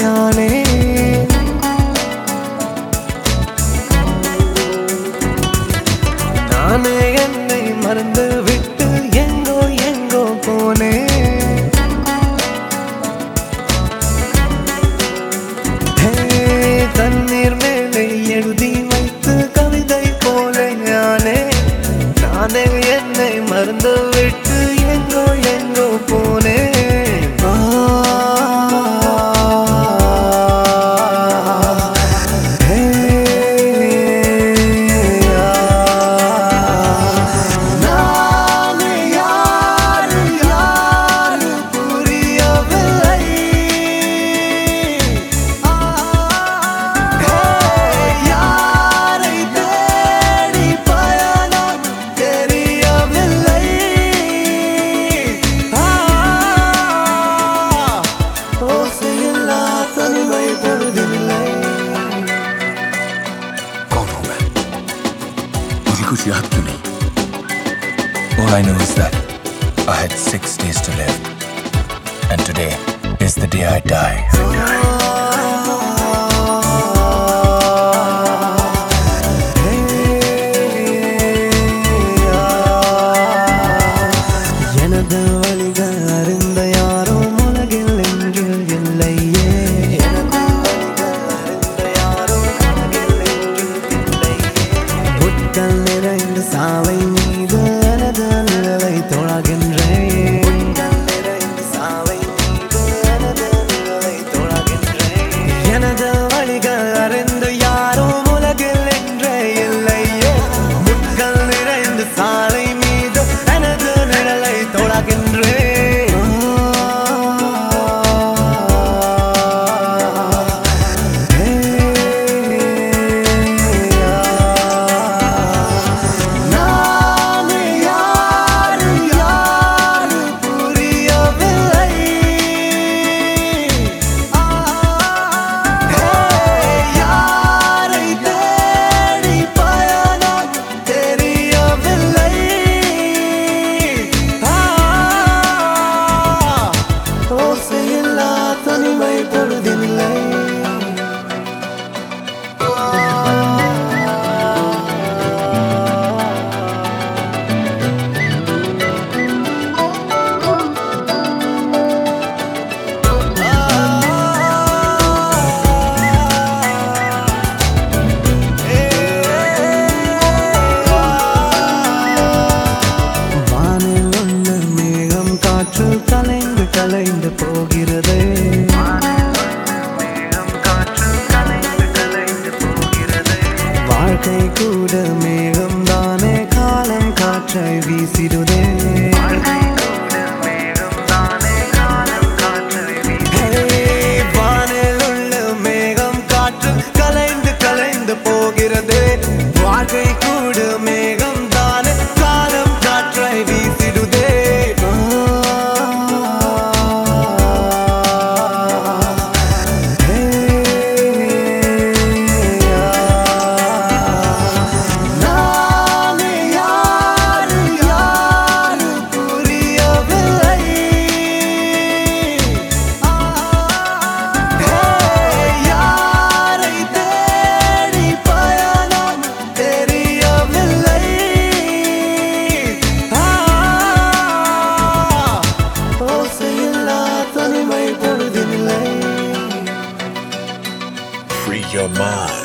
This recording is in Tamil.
அடிமையானே. நானே என்னை மறந்து விட்டு எங்கோ எங்கோ போனேன். தண்ணீர் மேலே எழுதி வைத்து கவிதை போல ஞானே. நானே என்னை மறந்து விட்டு எங்கோ எங்கோ போனேன். कुछ याद क्यों नहीं? All I know is that I had 6 days to live, and today is the day I die. எனது வழிகள் அறிந்த யாரும் உலகில் என்று இல்லையே. எனது வழிகள் அறிந்த யாரும் உலகில் என்று இல்லையே. புட்கள் நிறைந்த சாலை மீது எனது நிழலை தொழகின்றேன். புட்கள் நிறைந்த சாலை மீது எனது நிழலை தொழகின்றேன். எனது வழிகள் அறிந்த யாரும் உலகில் என்றே இல்லையே. புட்கள் நிறைந்த சாலை மீது எனது நிழலை தொழகின்றேன். கலைந்து கலைந்து போகிறதே. வாழ்க்கை கூட மேகம் தானே, காலம் காற்றை வீசிடுதே. வானில் உள்ள மேகம் காற்று கலைந்து கலைந்து போகிறதே. வாழ்க்கை கூட மேகம் தானே, காலம் காற்றை வீசிடுதே. Free your mind.